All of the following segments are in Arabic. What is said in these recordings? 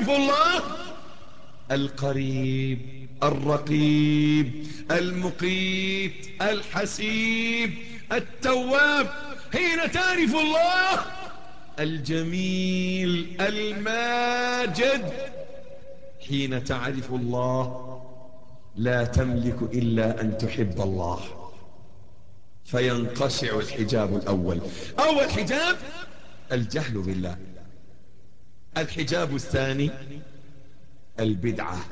تعرف الله؟ القريب الرقيب المقيت الحسيب التواب. حين تعرف الله الجميل الماجد. حين تعرف الله لا تملك إلا أن تحب الله، فينقشع الحجاب الأول. أول حجاب الجهل بالله. الحجاب الثاني البدعة.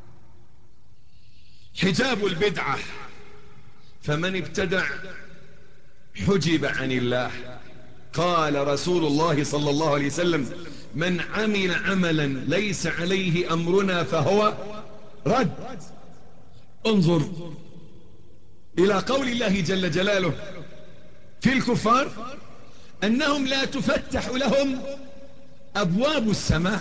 حجاب البدعة، فمن ابتدع حجب عن الله. قال رسول الله صلى الله عليه وسلم: من عمل عملا ليس عليه أمرنا فهو رد. انظر إلى قول الله جل جلاله في الكفار أنهم لا تفتح لهم أبواب السماء.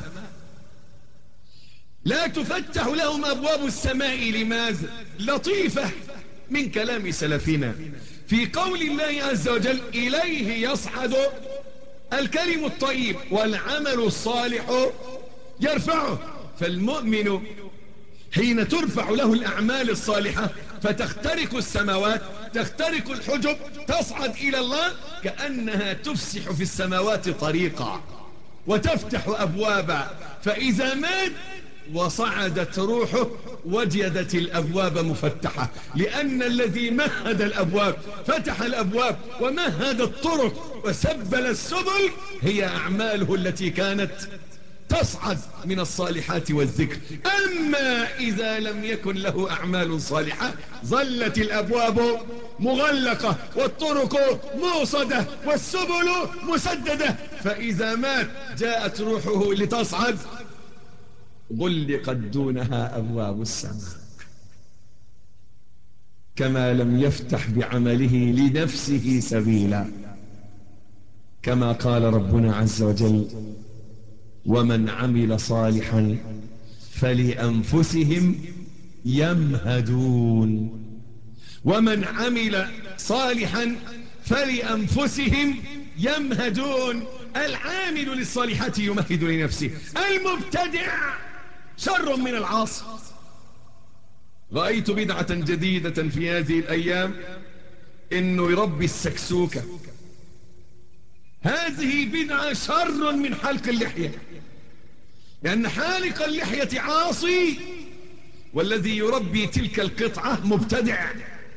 لا تفتح لهم أبواب السماء. لماذا؟ لطيفة من كلام سلفنا في قول الله عز وجل: إليه يصعد الكلم الطيب والعمل الصالح يرفعه. فالمؤمن حين ترفع له الأعمال الصالحة فتخترق السماوات، تخترق الحجب، تصعد إلى الله، كأنها تفسح في السماوات طريقا وتفتح أبوابا. فإذا مات وصعدت روحه وجدت الأبواب مفتحة، لأن الذي مهد الأبواب فتح الأبواب ومهد الطرق وسبل السبل هي أعماله التي كانت تصعد من الصالحات والذكر. أما إذا لم يكن له أعمال صالحة ظلت الأبواب مغلقة والطرق موصدة والسبل مسددة. فإذا مات جاءت روحه لتصعد غلقت دونها أبواب السماء، كما لم يفتح بعمله لنفسه سبيلا، كما قال ربنا عز وجل: ومن عمل صالحا فلأنفسهم يمهدون. ومن عمل صالحا فلأنفسهم يمهدون. العامل للصالحات يمهد لنفسه. المبتدع شر من العاصي. رأيت بدعة جديدة في هذه الأيام، إنه يربي السكسوكة. هذه بدعة شر من حلق اللحية، لأن حالق اللحية عاصي، والذي يربي تلك القطعة مبتدع.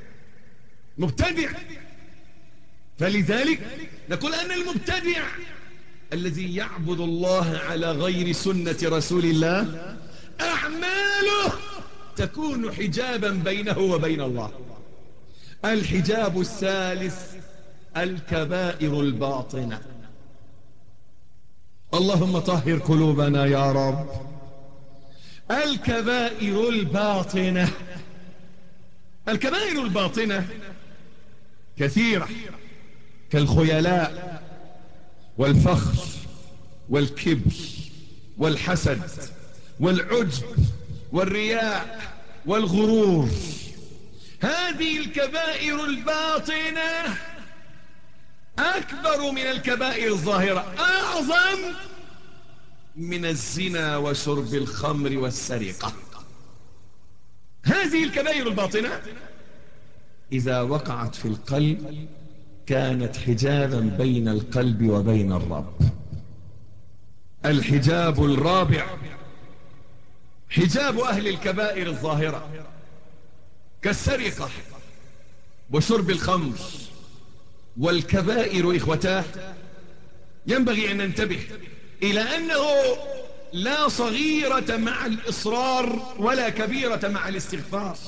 فلذلك نقول أن المبتدع الذي يعبد الله على غير سنة رسول الله أعماله تكون حجابا بينه وبين الله. الحجاب الثالث الكبائر الباطنة. اللهم طهر قلوبنا يا رب. الكبائر الباطنة. الكبائر الباطنة كثيرة، كالخيلاء والفخر والكبر والحسد والعجب والرياء والغرور. هذه الكبائر الباطنة أكبر من الكبائر الظاهرة، أعظم من الزنا وشرب الخمر والسرقة. هذه الكبائر الباطنة إذا وقعت في القلب كانت حجابا بين القلب وبين الرب. الحجاب الرابع حجاب أهل الكبائر الظاهرة، كالسرقة وشرب الخمر. والكبائر إخوتاه ينبغي أن ننتبه إلى أنه لا صغيرة مع الإصرار ولا كبيرة مع الاستغفار.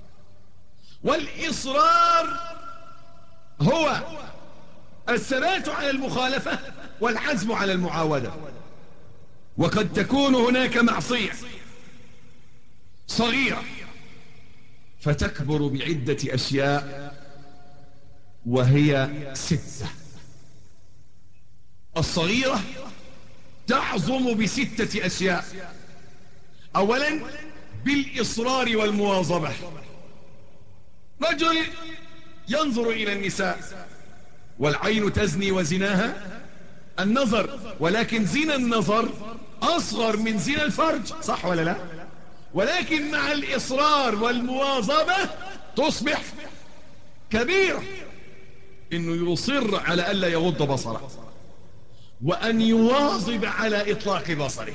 والإصرار هو الثبات على المخالفة والعزم على المعاودة. وقد تكون هناك معصية صغيرة فتكبر بعدة أشياء، وهي 6. الصغيرة تعظم ب6 أشياء. أولا بالإصرار والمواظبة. رجل ينظر إلى النساء، والعين تزني وزناها النظر، ولكن زنا النظر أصغر من زنا الفرج، صح ولا لا؟ ولكن مع الإصرار والمواظبة تصبح كبيرة. إنه يصر على ألا يغض بصره، وأن يواظب على إطلاق بصره.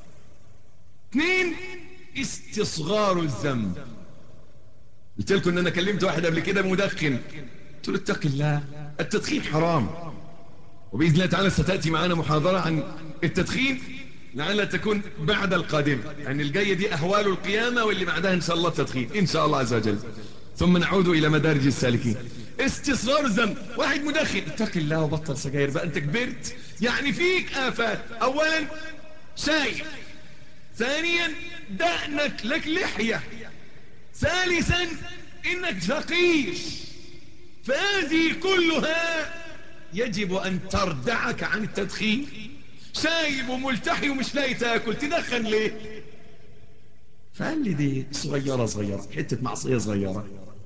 2 استصغار الذنب. قلت لكم ان انا كلمت واحد قبل كده مدخن، قلت له اتق الله، التدخين حرام، وباذن الله تعالى ستاتي معنا محاضره عن التدخين لعلها تكون بعد القادمه، يعني الجايه دي اهوال القيامه، واللي بعدها ان شاء الله التدخين ان شاء الله عز وجل، ثم نعود الى مدارج السالكين. استصغار الذنب، واحد مدخن، اتق الله وبطل سجاير بقى، انت كبرت، يعني فيك آفات. اولا شايب، ثانيا دقنك لك لحية، ثالثا انك فقير. فهذه كلها يجب ان تردعك عن التدخين. شايب وملتحي ومش لاقي تاكل، تدخن ليه؟ فقال لي دي صغيرة حتة معصية صغيرة.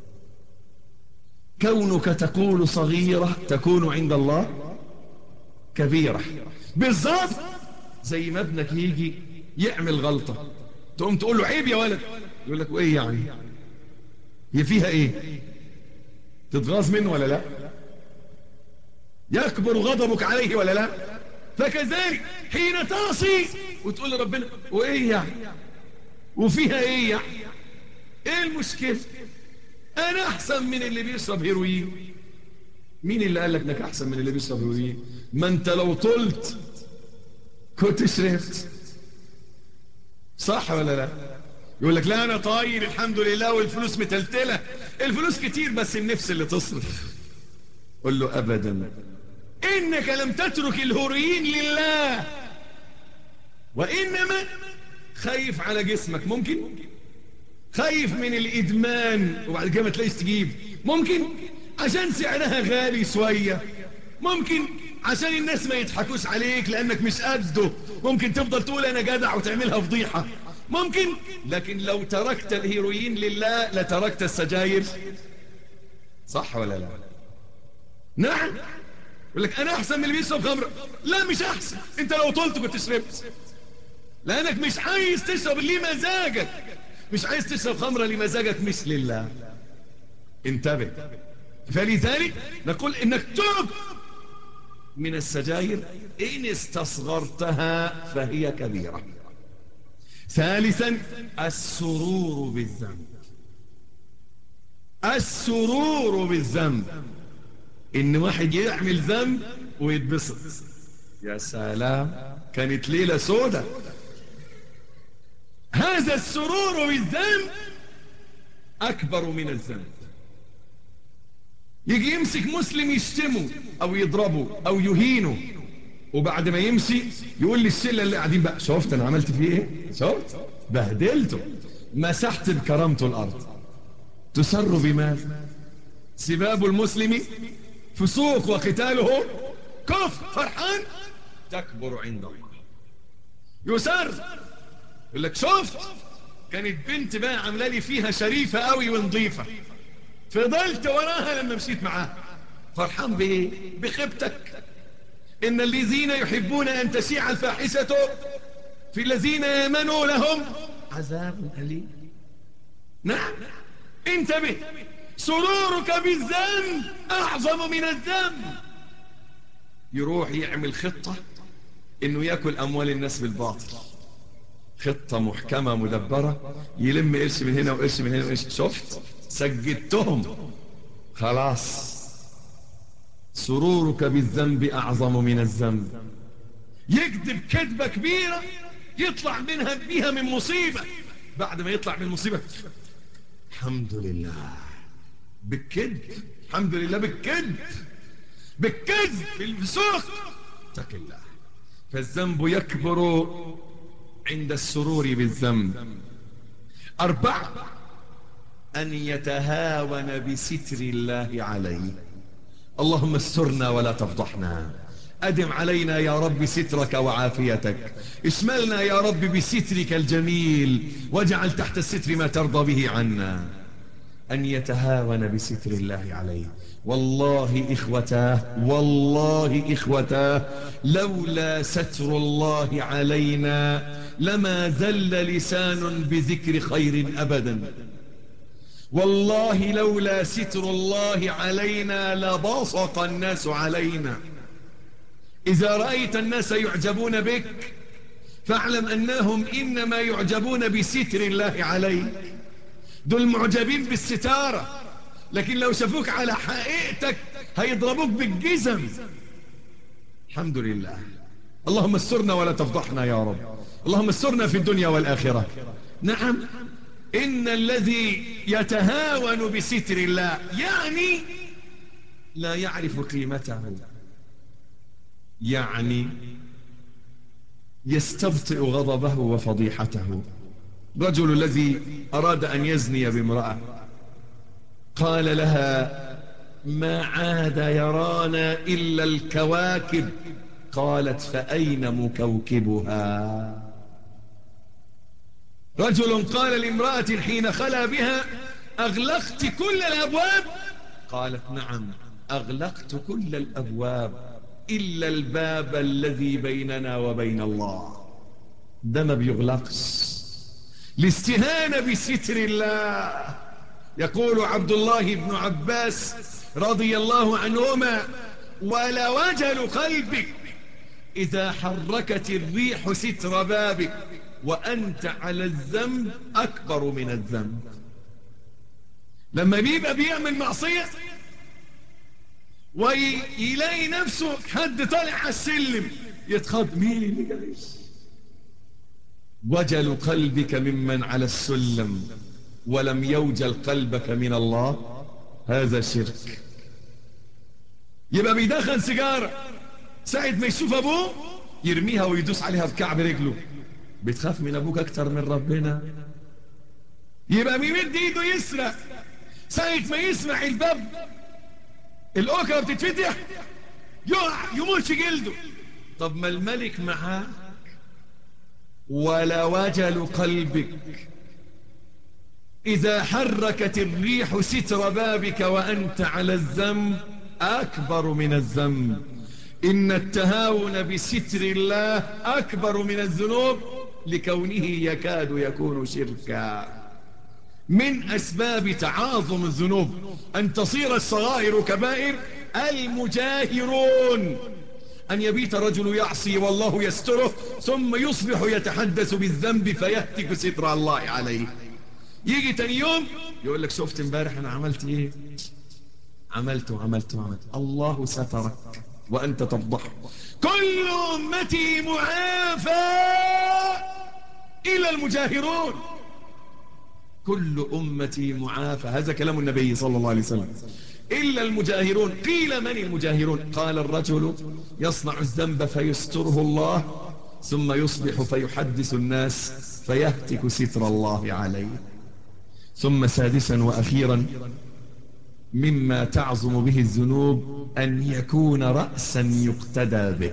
كونك تقول صغيرة تكون عند الله كبيرة. بالظبط زي ما ابنك يجي يعمل غلطة، تقوم تقول له عيب يا ولد، يقول لك وايه يعني؟ هي فيها ايه؟ تتغاظ منه ولا لا؟ يكبر غضبك عليه ولا لا؟ فكذلك حين تعصي وتقول لربنا وايه يعني؟ وفيها ايه يعني؟ ايه المشكلة؟ انا احسن من اللي بيشرب هيروين. مين اللي قال لك انك احسن من اللي بيشرب هيروين؟ ما انت لو طلت كنت شربت، صح ولا لا؟ يقول لك لا انا طاير الحمد لله والفلوس متلتلة. الفلوس كتير بس النفس اللي تصرف. قل له ابدا، انك لم تترك الهيروين لله، وانما خايف على جسمك، ممكن خايف من الادمان وبعد كده ما تلاقيش تجيب، ممكن عشان سعرها غالي شوية، ممكن عشان الناس ما يضحكوش عليك لانك مش قده، ممكن تفضل تقول انا جدع وتعملها فضيحة، ممكن. لكن لو تركت الهيروين لله لتركت السجاير، صح ولا لا؟ نعم. يقول لك انا احسن من اللي بيشرب خمر. لا مش احسن، انت لو طلت كنت شربت، لانك مش عايز تشرب لمزاجك، مش عايز تشرب خمرة لمزاجك مش لله. انتبه. فلذلك نقول انك ترك من السجاير ان استصغرتها فهي كبيرة. ثالثا السرور بالذنب. السرور بالذنب، ان واحد يعمل ذنب ويتبسط، يا سلام كانت ليلة سودة. هذا السرور بالذنب اكبر من الذنب. يجي يمسك مسلم يشتمه او يضربه او يهينه، وبعد ما يمشي يقول للشله اللي قاعدين بقى شفت انا عملت فيه ايه؟ شفت بهدلته، مسحت بكرامته الارض. تسر بماذا؟ سباب المسلم فسوق وقتاله كفر. فرحان تكبر عند الله. يسر يقول لك شفت كانت بنت بقى عامله لي فيها شريفه قوي ونظيفه، فضلت وراها لما مشيت معاها. فرحان بايه؟ بخيبتك. ان الذين يحبون ان تشيع الفاحشه في الذين امنوا لهم عذاب اليم. نعم انتبه، سرورك بالذنب اعظم من الذنب. يروح يعمل خطه انه ياكل اموال الناس بالباطل، خطه محكمه مدبره، يلم قرش من هنا وقرش من هنا وقرش. شفت سجدتهم خلاص. سرورك بالذنب اعظم من الذنب. يكذب كذبه كبيره يطلع منها بيها من مصيبه، بعد ما يطلع من مصيبه الحمد لله بالكذب، الحمد لله بالكذب، بالكذب بالفسوق. اتق الله. فالذنب يكبر عند السرور بالذنب. 4 أن يتهاون بستر الله عليه. اللهم استرنا ولا تفضحنا، أدم علينا يا رب سترك وعافيتك، اشملنا يا رب بسترك الجميل، واجعل تحت الستر ما ترضى به عنا. أن يتهاون بستر الله عليه. والله إخوتاه، والله إخوتاه، لولا ستر الله علينا لما زل لسان بذكر خير أبدا. والله لولا ستر الله علينا لبصق الناس علينا. إذا رأيت الناس يعجبون بك فاعلم أنهم إنما يعجبون بستر الله عليك. دول معجبين بالستارة، لكن لو شافوك على حقيقتك هيضربوك بالجزم. الحمد لله. اللهم استرنا ولا تفضحنا يا رب. اللهم استرنا في الدنيا والآخرة. نعم، إن الذي يتهاون بستر الله يعني لا يعرف قيمته، يعني يستبطئ غضبه وفضيحته. رجل الذي أراد أن يزني بامرأة قال لها: ما عاد يرانا إلا الكواكب. قالت: فأين مكوكبها؟ رجل قال لامرأة حين خلا بها: أغلقت كل الأبواب؟ قالت: نعم، أغلقت كل الأبواب إلا الباب الذي بيننا وبين الله. ده ما بيغلقش. الاستهانة بستر الله. يقول عبد الله بن عباس رضي الله عنهما: ولوجل قلبك إذا حركت الريح ستر بابك وأنت على الذنب أكبر من الذنب. لما بيبقى بيعمل معصية ويلاقي نفسه حد طالع على السلم يتخض: مين اللي جاي؟ وجل قلبك ممن على السلم ولم يوجل قلبك من الله، هذا شرك. يبقى بيدخن سيجارة، ساعة ما يشوف أبوه يرميها ويدوس عليها بكعب رجله. بتخاف من أبوك أكتر من ربنا. يبقى بيمد إيده يسرق، ساعة ما يسمع الباب الأوكرة بتتفتح يقع يموت في جلده. طب ما الملك معاه. ولا وجل قلبك إذا حركت الريح ستر بابك وأنت على الذنب أكبر من الذنب. إن التهاون بستر الله أكبر من الذنوب لكونه يكاد يكون شركا. من أسباب تعاظم الذنوب أن تصير الصغائر كبائر المجاهرون. أن يبيت رجل يعصي والله يستره ثم يصبح يتحدث بالذنب فيهتك ستر الله عليه. يجي تاني يوم يقول لك: شفت امبارح أنا عملت إيه؟ عملت. الله سترك وأنت تفضح. كل أمتي معافى إلا المجاهرون. كل أمتي معافى، هذا كلام النبي صلى الله عليه وسلم، إلا المجاهرون. قيل: من المجاهرون؟ قال: الرجل يصنع الذنب فيستره الله ثم يصبح فيحدث الناس فيهتك ستر الله عليه. ثم سادسا وأخيرا مما تعظم به الذنوب أن يكون رأسا يقتدى به.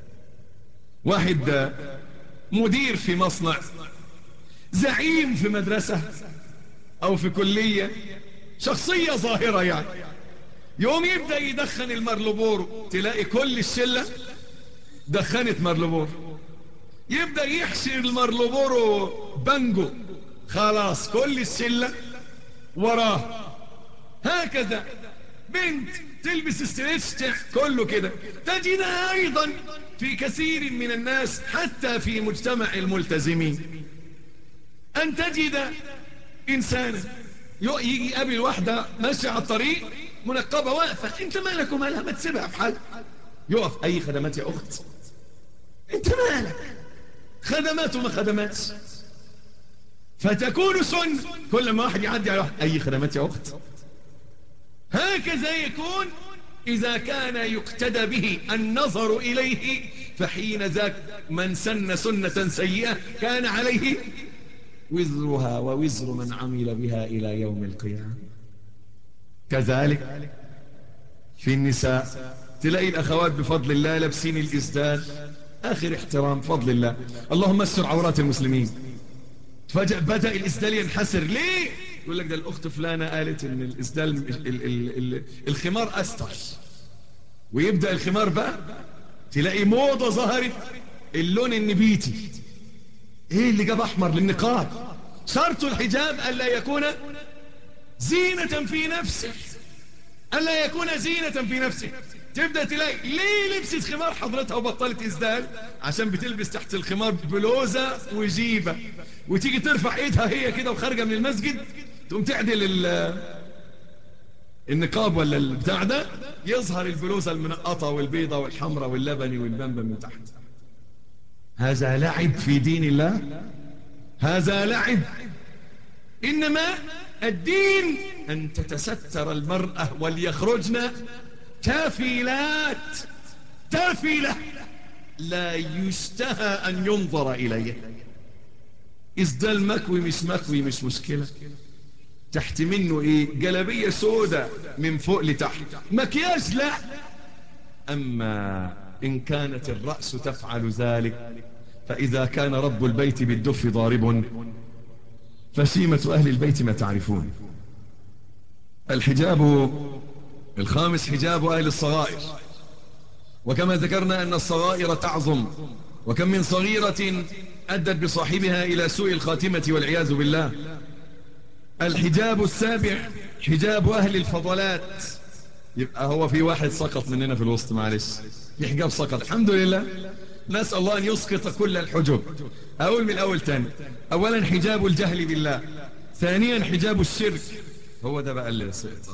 واحد مدير في مصنع، زعيم في مدرسة أو في كلية، شخصية ظاهرة يعني، يوم يبدأ يدخن المرلبور تلاقي كل الشلة دخنت مرلبور. يبدأ يحشي المرلبور بانجو، خلاص كل الشلة وراه. هكذا بنت تلبس استريتش كله كده. تجدها أيضا في كثير من الناس حتى في مجتمع الملتزمين. أن تجد إنسانا يجي يقابل واحدة ماشية على الطريق منقبة واقفة، انت مالك ومالها، ما تسيبها في حال. يقف: أي خدمات يا أخت؟ انت مالك، خدمات وما خدمات. فتكون سنة كل ما واحد يعدي على واحد: أي خدمات يا أخت؟ هكذا يكون إذا كان يقتدى به النظر إليه، فحين ذاك من سن سنة سيئة كان عليه وزرها ووزر من عمل بها إلى يوم القيامة. كذلك في النساء تلاقي الأخوات بفضل الله لابسين الإسدال آخر احترام بفضل الله. اللهم استر عورات المسلمين. فجأة بدأ الإسدال ينحسر. ليه؟ يقول لك ده الأخت فلانة قالت إن الإسدال الخمار أستر، ويبدأ الخمار بقى تلاقي موضة ظهرت اللون النبيتي. ايه اللي جاب احمر للنقاب؟ شرط الحجاب ألا يكون زينة في نفسه، ألا يكون زينة في نفسه. تبدأ تلاقي ليه لبست خمار حضرتها وبطلت إسدال؟ عشان بتلبس تحت الخمار بلوزة وجيبة، وتيجي ترفع ايدها هي كده وخارجة من المسجد تقوم تعدل النقاب ولا البتاع ده، يظهر البلوزة المنقطة والبيضة والحمرة واللبني والبنبن من تحت. هذا لعب في دين الله، هذا لعب. إنما الدين أن تتستر المرأة وليخرجن تافلات، تافلة لا يشتهى أن ينظر إليه. إسدال مكوي مش مكوي مش مشكلة، تحت منه إيه؟ جلبية سودة من فوق لتحت، مكياج لا. أما إن كانت الرأس تفعل ذلك، فإذا كان رب البيت بالدف ضارب فسيمة أهل البيت ما تعرفون. الحجاب الخامس حجاب أهل الصغائر. وكما ذكرنا أن الصغائر تعظم، وكم من صغيرة أدت بصاحبها إلى سوء الخاتمة والعياذ بالله. الحجاب السابع حجاب أهل الفضلات. يبقى هو في واحد سقط مننا في الوسط، معلش، في حجاب سقط، الحمد لله، نسأل الله أن يسقط كل الحجب. أقول من الأول تاني. أولا حجاب الجهل بالله، ثانيا حجاب الشرك، هو ده بقى اللي سقط،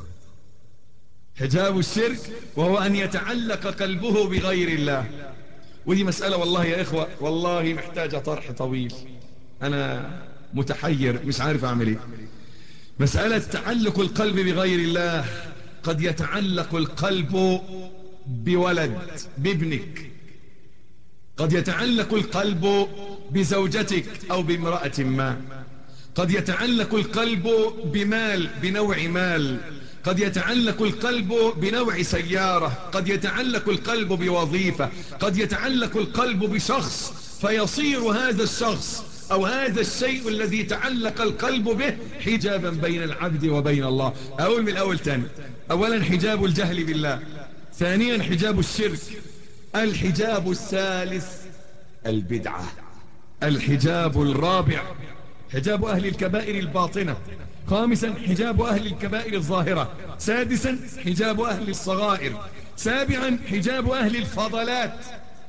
حجاب الشرك، وهو أن يتعلق قلبه بغير الله. ودي مسألة والله يا إخوة والله محتاجة طرح طويل، أنا متحير مش عارف أعمل إيه. مسألة تعلق القلب بغير الله. قد يتعلق القلب بولد، بابنك، قد يتعلق القلب بزوجتك أو بامرأة ما، قد يتعلق القلب بمال، بنوع مال، قد يتعلق القلب بنوع سيارة، قد يتعلق القلب بوظيفة، قد يتعلق القلب بشخص فيصير هذا الشخص أو هذا الشيء الذي تعلق القلب به حجابا بين العبد وبين الله. أقول من الأول تاني. أولا حجاب الجهل بالله، ثانيا حجاب الشرك، الحجاب الثالث البدعة، الحجاب الرابع حجاب أهل الكبائر الباطنة، خامسا حجاب أهل الكبائر الظاهرة، سادسا حجاب أهل الصغائر، سابعا حجاب أهل الفضلات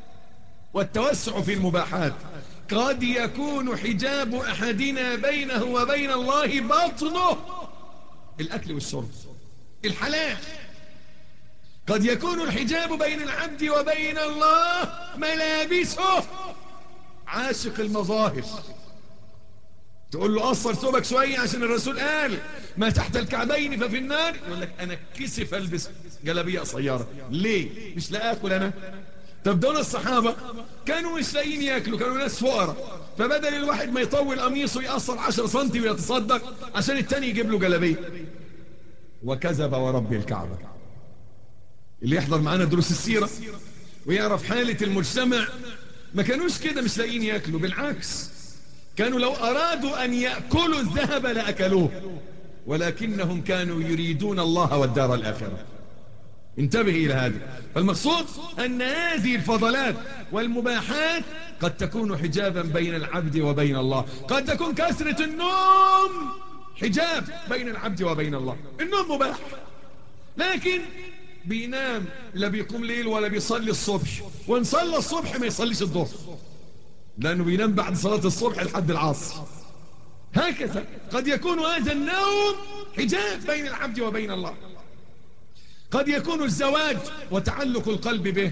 والتوسع في المباحات. قد يكون حجاب أحدنا بينه وبين الله بطنه، الأكل والشرب، الحلال. قد يكون الحجاب بين العبد وبين الله ملابسه، عاشق المظاهر، تقول له قصر ثوبك شوية عشان الرسول قال ما تحت الكعبين ففي النار، يقول لك أنا كسف ألبس جلابية قصيرة، ليه؟ مش لا أكل أنا؟ طب دول الصحابة كانوا مش لاقيين ياكلوا، كانوا ناس فقراء، فبدل الواحد ما يطول قميصه يقصر 10 سنتي ويتصدق عشان التاني يجيب له جلابية. وكذب ورب الكعبة. اللي يحضر معانا دروس السيرة ويعرف حالة المجتمع، ما كانوش كده مش لاقيين ياكلوا، بالعكس كانوا لو أرادوا أن يأكلوا الذهب لأكلوه، ولكنهم كانوا يريدون الله والدار الآخرة. انتبه إلى هذا. فالمقصود أن هذه الفضلات والمباحات قد تكون حجابا بين العبد وبين الله. قد تكون كثرة النوم حجاب بين العبد وبين الله، النوم مباح، لكن بينام لا بيقوم ليل ولا بيصلي الصبح، وان صلى الصبح ما يصليش الظهر لأنه بينام بعد صلاة الصبح لحد العصر. هكذا قد يكون هذا النوم حجاب بين العبد وبين الله. قد يكون الزواج وتعلق القلب به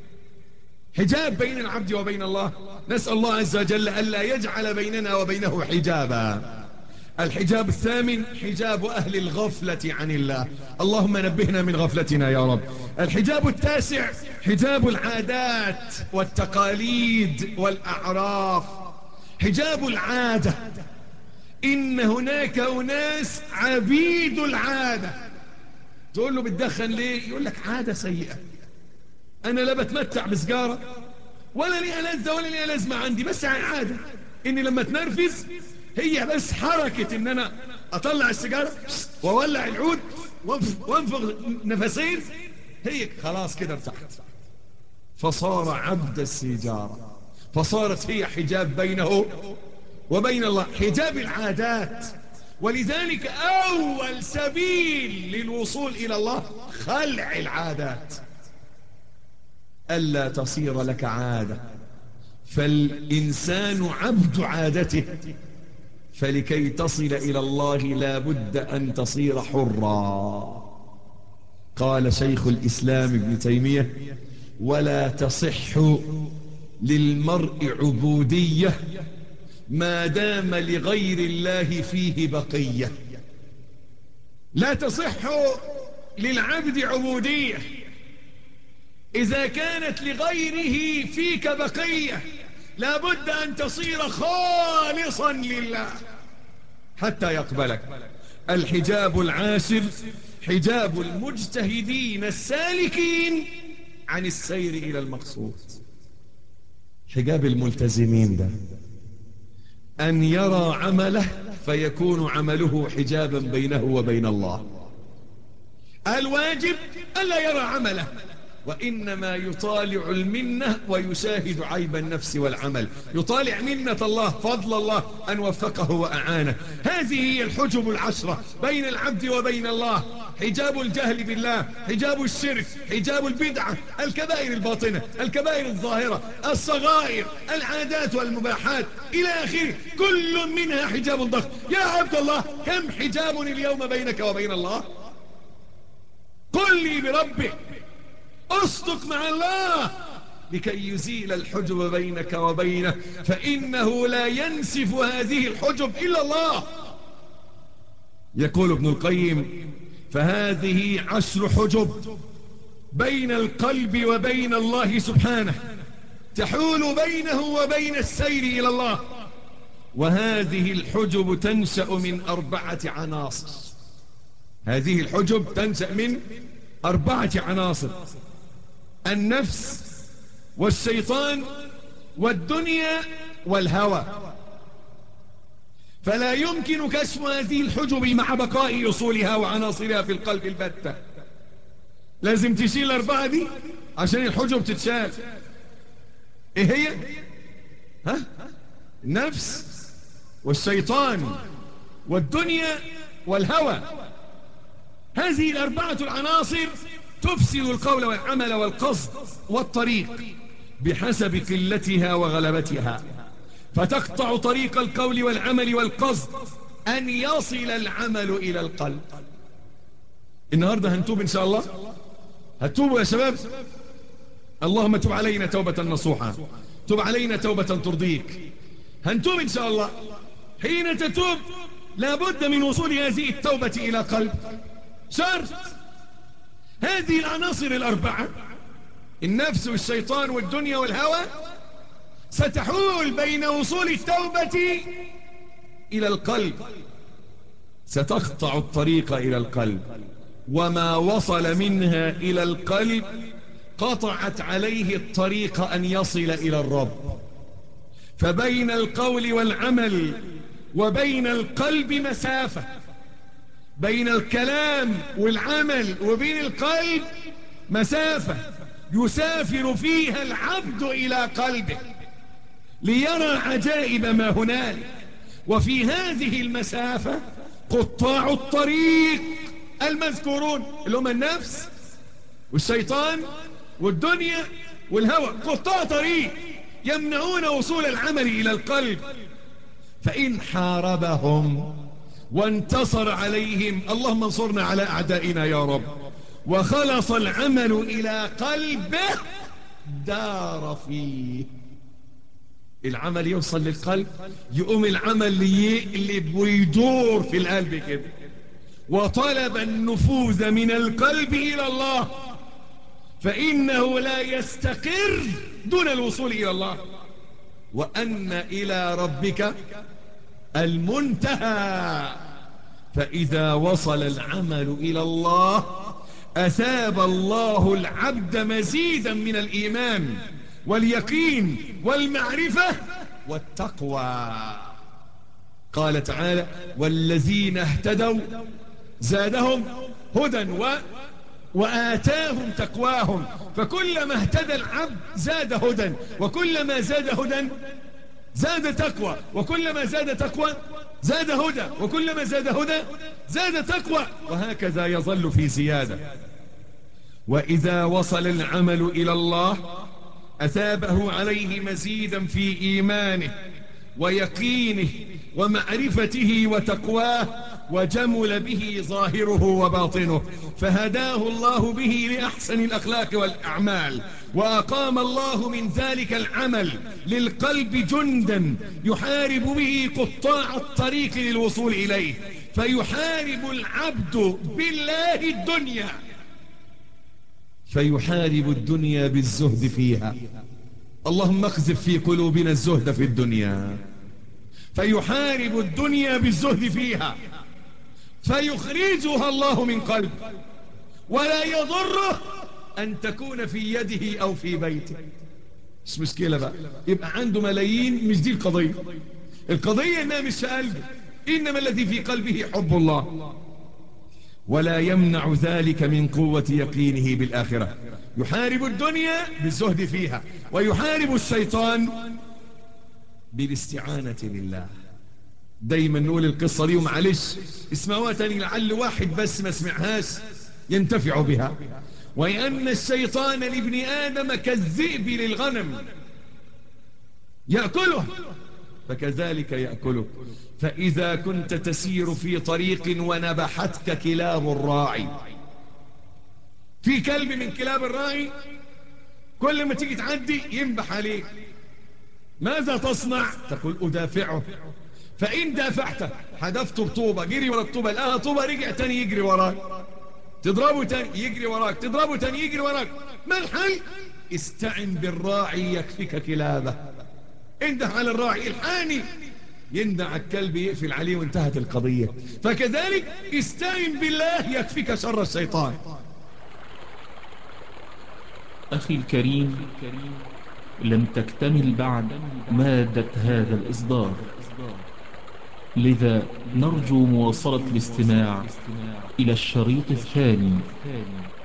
حجاب بين العبد وبين الله. نسأل الله عز وجل ألا يجعل بيننا وبينه حجابا. الحجاب الثامن حجاب أهل الغفلة عن الله، اللهم نبهنا من غفلتنا يا رب. الحجاب التاسع حجاب العادات والتقاليد والأعراف، حجاب العادة. إن هناك أناس عبيد العادة، تقول له بتدخن ليه؟ يقول لك عادة سيئة، أنا لا بتمتع بسجارة ولا ليها لذة ولا ليها لازمة عندي، بس عادة إني لما تنرفز هي بس حركة إن أنا اطلع السيجارة واولع العود وانفخ نفسين، هيك خلاص كده ارتحت. فصار عبد السيجارة، فصارت هي حجاب بينه وبين الله، حجاب العادات. ولذلك أول سبيل للوصول إلى الله خلع العادات، ألا تصير لك عادة، فالإنسان عبد عادته، فلكي تصل إلى الله لا بد أن تصير حرا. قال شيخ الإسلام ابن تيمية: ولا تصح للمرء عبودية ما دام لغير الله فيه بقية. لا تصح للعبد عبودية إذا كانت لغيره فيك بقية، لا بد أن تصير خالصا لله حتى يقبلك. الحجاب العاشر حجاب المجتهدين السالكين عن السير إلى المقصود. حجاب الملتزمين ده أن يرى عمله فيكون عمله حجابا بينه وبين الله. الواجب ألا يرى عمله، وإنما يطالع المنة ويشاهد عيب النفس والعمل، يطالع منة الله، فضل الله أن وفقه وأعانه. هذه هي الحجب العشرة بين العبد وبين الله: حجاب الجهل بالله، حجاب الشرك، حجاب البدعة، الكبائر الباطنة، الكبائر الظاهرة، الصغائر، العادات والمباحات إلى آخره، كل منها حجاب ضخم. يا عبد الله، كم حجاب اليوم بينك وبين الله؟ قل لي بربك، اصدق مع الله لكي يزيل الحجب بينك وبينه، فإنه لا ينسف هذه الحجب إلا الله. يقول ابن القيم: فهذه 10 حجب بين القلب وبين الله سبحانه، تحول بينه وبين السير إلى الله. وهذه الحجب تنشأ من 4 عناصر. هذه الحجب تنشأ من 4 عناصر: النفس والشيطان والدنيا والهوى. فلا يمكن كشف هذه الحجب مع بقاء أصولها وعناصرها في القلب البتة. لازم تشيل 4 دي عشان الحجب تتشال. ايه هي؟ النفس والشيطان والدنيا والهوى. هذه 4 العناصر تفسد القول والعمل والقصد والطريق بحسب قلتها وغلبتها، فتقطع طريق القول والعمل والقصد أن يصل العمل إلى القلب. النهاردة هنتوب إن شاء الله. هتوبوا يا شباب. اللهم تب علينا توبة نصوحة، تب علينا توبة ترضيك. هنتوب إن شاء الله. حين تتوب لابد من وصول هذه التوبة إلى قلب. شرط هذه العناصر 4: النفس والشيطان والدنيا والهوى، ستحول بين وصول التوبة إلى القلب، ستقطع الطريق إلى القلب، وما وصل منها إلى القلب قطعت عليه الطريق أن يصل إلى الرب. فبين القول والعمل وبين القلب مسافة، بين الكلام والعمل وبين القلب مسافة يسافر فيها العبد إلى قلبه ليرى عجائب ما هنالك. وفي هذه المسافة قطاع الطريق المذكورون اللي هم النفس والشيطان والدنيا والهوى، قطاع طريق يمنعون وصول العمل إلى القلب. فإن حاربهم وانتصر عليهم، اللهم انصرنا على أعدائنا يا رب، وخلص العمل إلى قلبه دار فيه. العمل يوصل للقلب، يقوم العمل يقلب ويدور في القلب كده. وطلب النفوذ من القلب إلى الله، فإنه لا يستقر دون الوصول إلى الله. وأن إلى ربك المنتهى. فإذا وصل العمل إلى الله أثاب الله العبد مزيدا من الإيمان واليقين والمعرفة والتقوى. قال تعالى والذين اهتدوا زادهم هدى وآتاهم تقواهم. فكلما اهتدى العبد زاد هدى، وكلما زاد هدى زاد تقوى، وكلما زاد تقوى زاد هدى، وكلما زاد هدى زاد تقوى، وهكذا يظل في زيادة. وإذا وصل العمل إلى الله أثابه عليه مزيدا في إيمانه ويقينه ومعرفته وتقواه، وجمل به ظاهره وباطنه، فهداه الله به لأحسن الأخلاق والأعمال، وأقام الله من ذلك العمل للقلب جندا يحارب به قطاع الطريق للوصول إليه، فيحارب العبد بالله الدنيا، فيحارب الدنيا بالزهد فيها. اللهم اقذف في قلوبنا الزهد في الدنيا. فيحارب الدنيا بالزهد فيها فيخرجها الله من قلب، ولا يضره أن تكون في يده أو في بيته. مش مشكلة بقى، يبقى عنده ملايين، مش دي القضية. القضية إنها مش في قلبه، إنما الذي في قلبه حب الله، ولا يمنع ذلك من قوة يقينه بالآخرة. يحارب الدنيا بالزهد فيها، ويحارب الشيطان بالاستعانة لله. دايما نقول القصة دي، ومعلش اسمعوها تاني لعل واحد بس ما سمعهاش ينتفع بها. وأن الشيطان لابن آدم كالذئب للغنم يأكله فكذلك يأكله. فإذا كنت تسير في طريق ونبحتك كلاب الراعي، في كلب من كلاب الراعي كل ما تيجي تعدي ينبح عليك، ماذا تصنع؟ تقول أدافعه. فإن دافعته حدفته بطوبة، جري ورا الطوبة، لقاها طوبة رجع تاني يجري وراك، تضربه تاني يجري وراك، تضربه تاني يجري وراك. ما الحل؟ استعن بالراعي يكفيك كلابه. انده على الراعي الحاني، يندع على الكلب يقفل عليه وانتهت القضية. فكذلك استعن بالله يكفيك شر الشيطان. أخي الكريم، لم تكتمل بعد مادة هذا الإصدار، لذا نرجو مواصلة الاستماع إلى الشريط الثاني.